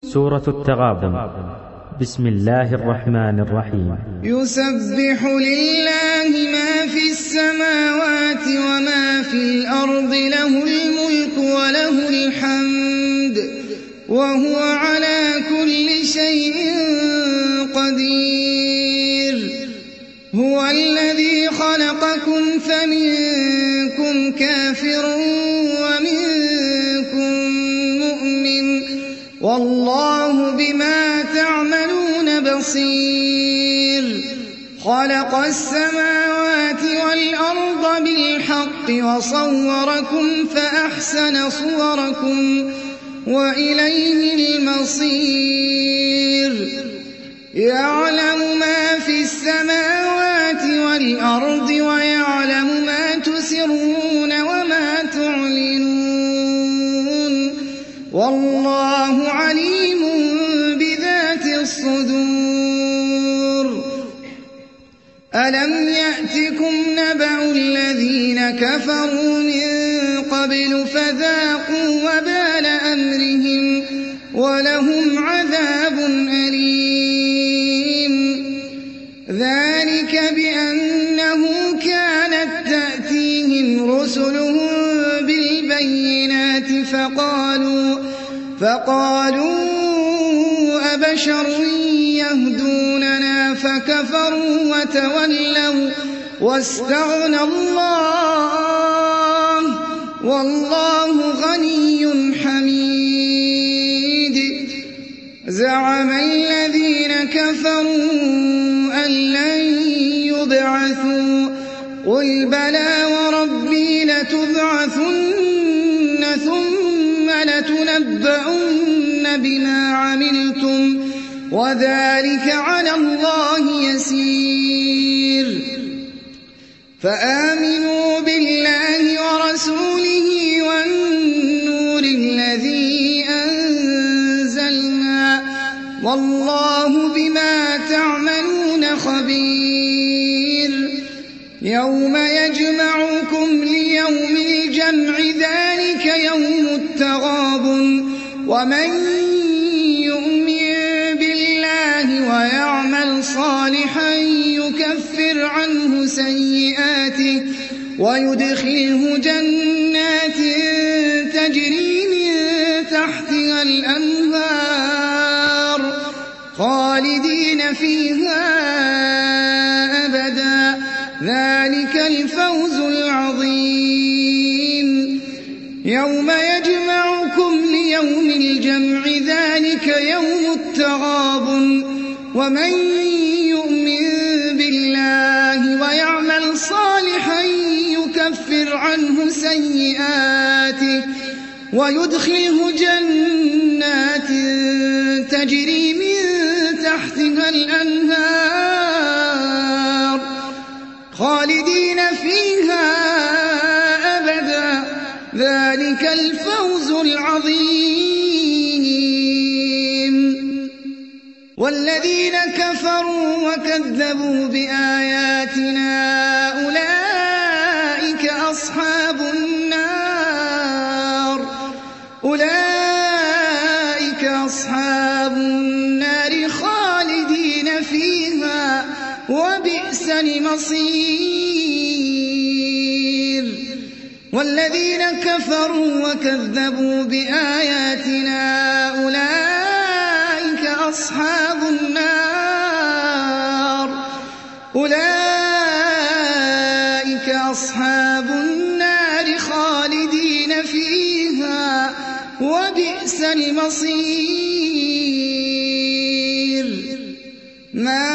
سورة التغابن. بسم الله الرحمن الرحيم. يسبح لله ما في السماوات وما في الأرض، له الملك وله الحمد وهو على كل شيء قدير. هو الذي خلقكم فمنكم كافر ومنكم مؤمن، والله بما تعملون بصير. خلق السماوات والأرض بالحق وصوركم فأحسن صوركم وإليه المصير. يعلم ما في السماوات والأرض ويعلم ما تسرون وما تعلنون، والله عليم بذات الصدور. ألم يأتكم نبأ الذين كفروا من قبل فذاقوا وبال أمرهم ولهم عذاب أليم. ذلك بأنه كانت تأتيهم رسلهم بالبينات فقالوا أبشر يهدوننا فكفروا وتولوا واستغنى الله والله غني حميد. زعم الذين كفروا أن لن يبعثوا، قل بلى وربي لتبعثن ثم لتنبؤن بما عملتم وذلك على الله يسير. فآمنوا بالله ورسوله والنور الذي أنزلنا، والله بما تعملون خبير. يوم يجمعكم ليوم الجمع ذلك يوم التغابن، ومن يؤمن بالله ويعمل صالحا يكفر عنه سيئاته ويدخله جنات تجري من تحتها الأنهار خالدين فيها أبدا، ذلك الفوز العظيم. يوم يجمعكم ليوم الجمع ذلك يوم التغابن، ومن يؤمن بالله ويعمل صالحا يكفر عنه سيئاته ويدخله جنات تجري من تحتها الأنهار خالدين فيها أبدا، ذلك الفوز العظيم. والذين كفروا وكذبوا بآياتنا أولئك أصحاب النار خالدين فيها وبئس المصير. والذين كفروا وكذبوا بآياتنا أولئك أصحاب النار خالدين فيها وبئس المصير.